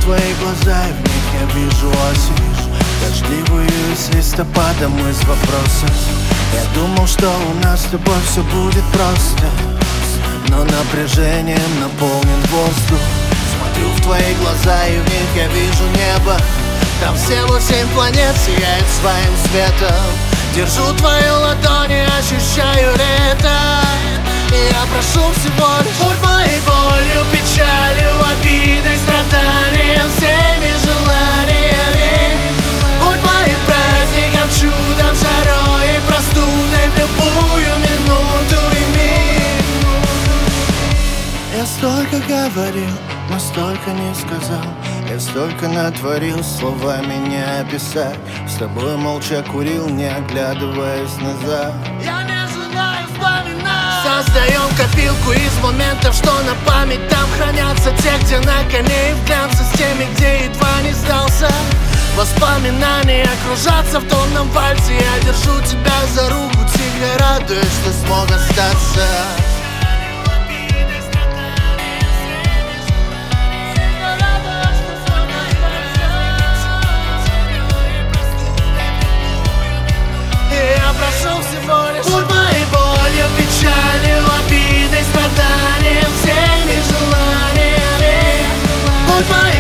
твои глаза, и в них я вижу осень, дождливую с листопада мы с вопросом. Я думал, что у нас с тобой все будет просто, но напряжением наполнен воздух. Смотрю в твои глаза, и в них я вижу небо. Там все 8 планет сияют своим светом. Держу твои ладони, ощущаю лето. И я прошу всего лишь: будь моей болью, печалью, обидой, страданием, всеми желаниями. Будь моим праздником, чудом, жарой и простудой в любую минуту и миг. Я столько говорил, но столько не сказал. Я столько натворил, словами не описать. С тобой молча курил, не оглядываясь назад. Я не желаю вспоминать. Создаем копилку из моментов, что на память. Там хранятся те, где на коне и в глянце, с теми, где едва не сдался. Воспоминания кружатся в томном вальсе. Я держу тебя за руку, тихо радуюсь, что смог остаться. Будь моей болью, печалью, обидой, страданием, всеми желаниями. Будь моей